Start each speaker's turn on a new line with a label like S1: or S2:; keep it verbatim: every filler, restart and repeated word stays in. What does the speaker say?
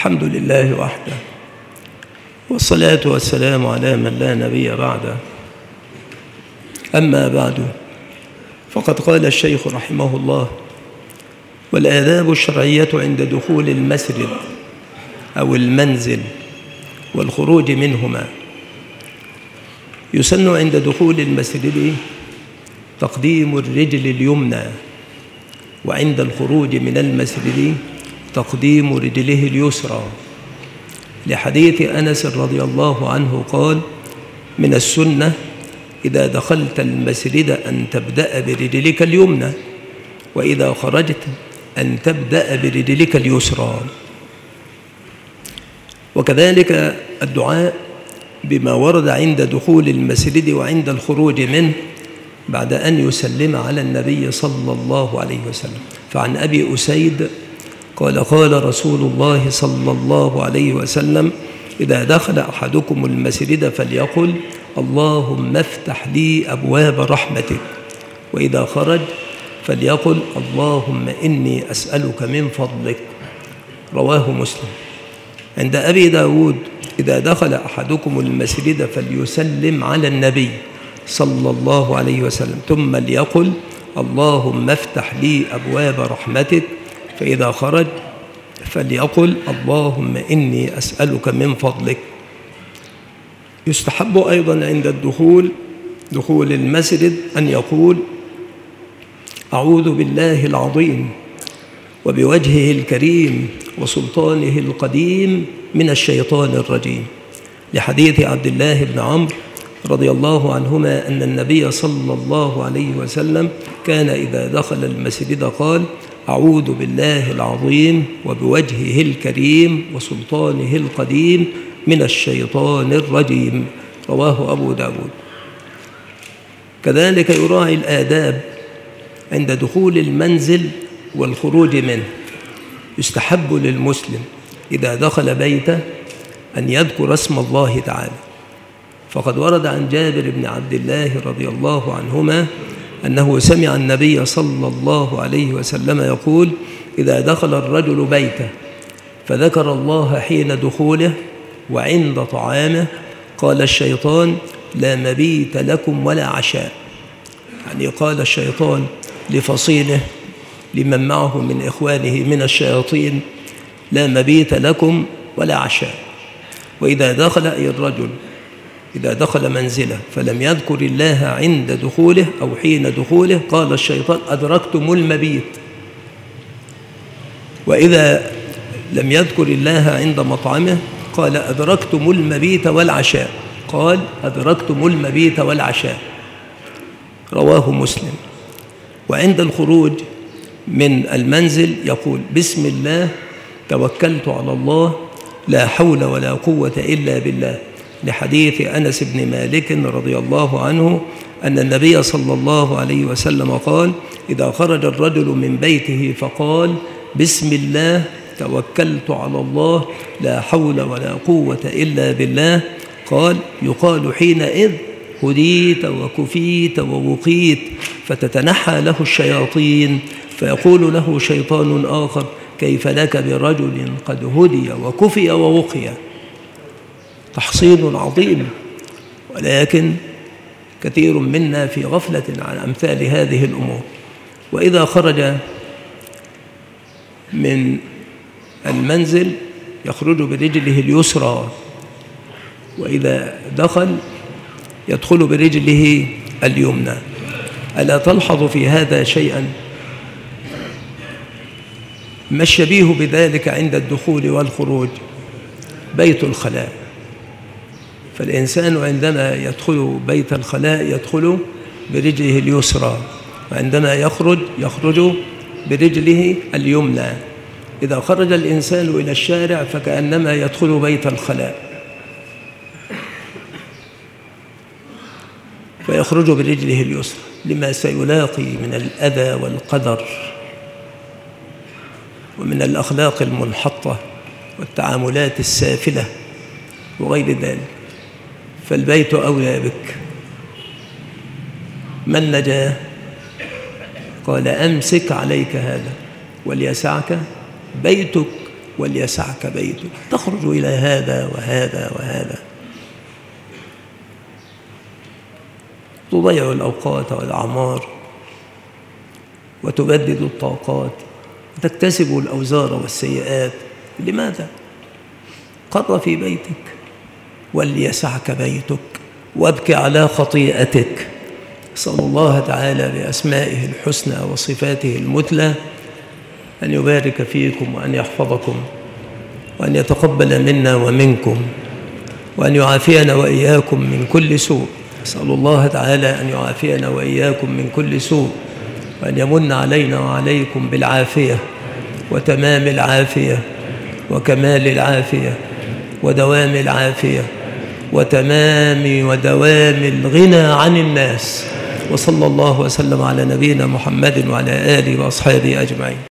S1: الحمد لله وحده، والصلاة والسلام على من لا نبي بعده. أما بعد، فقد قال الشيخ رحمه الله: والآداب الشرعية عند دخول المسجد أو المنزل والخروج منهما. يسن عند دخول المسجد تقديم الرجل اليمنى، وعند الخروج من المسجد تقديم رجله اليسرى، لحديث أنس رضي الله عنه قال: من السنة إذا دخلت المسجد أن تبدأ برجلك اليمنى، وإذا خرجت أن تبدأ برجلك اليسرى. وكذلك الدعاء بما ورد عند دخول المسجد وعند الخروج منه بعد أن يسلم على النبي صلى الله عليه وسلم. فعن أبي أسيد قال: قال رسول الله صلى الله عليه وسلم: إذا دخل أحدكم المسجد فليقل: اللهم افتح لي أبواب رحمتك، وإذا خرج فليقل: اللهم إني أسألك من فضلك. رواه مسلم. عند أبي داود: إذا دخل أحدكم المسجد فليسلم على النبي صلى الله عليه وسلم، ثم ليقل: اللهم افتح لي أبواب رحمتك، فإذا خرج فليقل: اللهم إني أسألك من فضلك. يستحب أيضا عند الدخول دخول المسجد أن يقول: أعوذ بالله العظيم وبوجهه الكريم وسلطانه القديم من الشيطان الرجيم، لحديث عبد الله بن عمرو رضي الله عنهما أن النبي صلى الله عليه وسلم كان إذا دخل المسجد قال: أعوذ بالله العظيم وبوجهه الكريم وسلطانه القديم من الشيطان الرجيم. رواه أبو داود. كذلك يراعي الآداب عند دخول المنزل والخروج منه. يستحب للمسلم إذا دخل بيته أن يذكر اسم الله تعالى، فقد ورد عن جابر بن عبد الله رضي الله عنهما أنه سمع النبي صلى الله عليه وسلم يقول: إذا دخل الرجل بيته فذكر الله حين دخوله وعند طعامه قال الشيطان: لا مبيت لكم ولا عشاء. يعني قال الشيطان لفصيله لمن معه من إخوانه من الشياطين: لا مبيت لكم ولا عشاء. وإذا دخل أي الرجل إذا دخل منزله فلم يذكر الله عند دخوله أو حين دخوله قال الشيطان: أدركتم المبيت. وإذا لم يذكر الله عند مطعمه قال: أدركتم المبيت والعشاء. قال: أدركتم المبيت والعشاء. رواه مسلم. وعند الخروج من المنزل يقول: بسم الله توكلت على الله لا حول ولا قوة إلا بالله، لحديث أنس بن مالك رضي الله عنه أن النبي صلى الله عليه وسلم قال: إذا خرج الرجل من بيته فقال: بسم الله توكلت على الله لا حول ولا قوة إلا بالله، قال: يقال حينئذ: هديت وكفيت ووقيت، فتتنحى له الشياطين، فيقول له شيطان آخر: كيف لك برجل قد هدي وكفي ووقي. تحصيل عظيم، ولكن كثير منا في غفلة عن أمثال هذه الأمور. وإذا خرج من المنزل يخرج برجله اليسرى، وإذا دخل يدخل برجله اليمنى. ألا تلحظ في هذا شيئا؟ ما الشبيه بذلك عند الدخول والخروج؟ بيت الخلاء. فالإنسان عندما يدخل بيت الخلاء يدخل برجله اليسرى، وعندما يخرج يخرج برجله اليمنى. إذا خرج الإنسان إلى الشارع فكأنما يدخل بيت الخلاء، فيخرج برجله اليسرى لما سيلاقي من الأذى والقدر ومن الأخلاق المنحطة والتعاملات السافلة وغير ذلك. فالبيت أولى بك. ما النجاة؟ قال: أمسك عليك هذا وليسعك بيتك وليسعك بيتك. تخرج إلى هذا وهذا وهذا، تضيع الأوقات والأعمار وتبدد الطاقات وتكتسب الأوزار والسيئات. لماذا؟ قر في بيتك وليسعك بيتك وابكي على خطيئتك. أسأل الله تعالى بأسمائه الحسنى وصفاته المثلى أن يبارك فيكم وأن يحفظكم وأن يتقبل منا ومنكم وأن يعافينا وإياكم من كل سوء. أسأل الله تعالى أن يعافينا وإياكم من كل سوء، وأن يمن علينا وعليكم بالعافية وتمام العافية وكمال العافية ودوام العافية وتمام ودوام الغنى عن الناس. وصلى الله وسلم على نبينا محمد وعلى آله وأصحابه أجمعين.